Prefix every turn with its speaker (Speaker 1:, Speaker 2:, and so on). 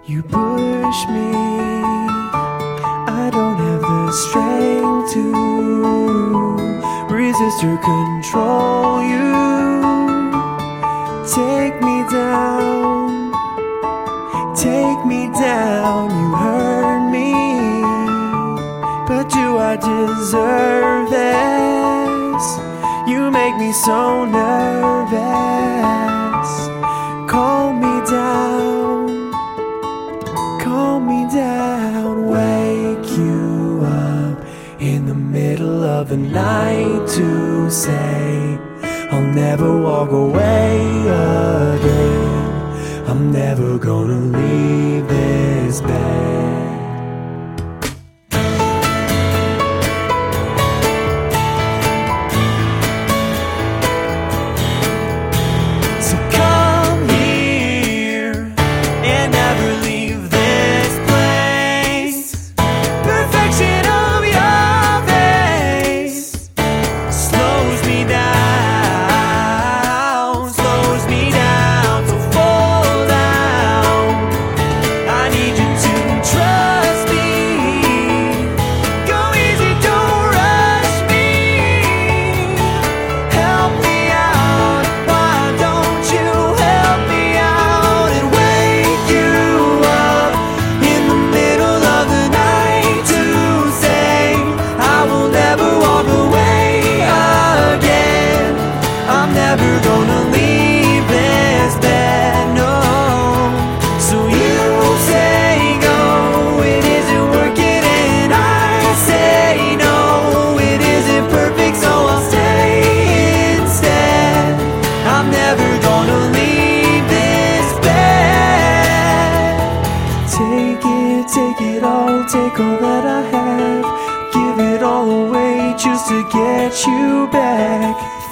Speaker 1: You push me, I don't have the strength to resist or control you. Take me down, you hurt me. But do I deserve this? You make me so nervous. Calm me down, wake you up in the middle of the night to say I'll never walk away again. I'm never gonna leave this bed. So come here and never leave this place. Perfection of your face slows me down, so fall down. I need you to trust me. Go easy, don't rush me. Help me out, why don't you help me out and wake you up in the middle of the night to say I will never walk away again. I'm never gonna leave this bed, no. So you say go, it isn't working, and I say no, it isn't perfect, so I'll stay instead. I'm never gonna leave this bed. Take it all, take all that I have. Give it all away just to get you back.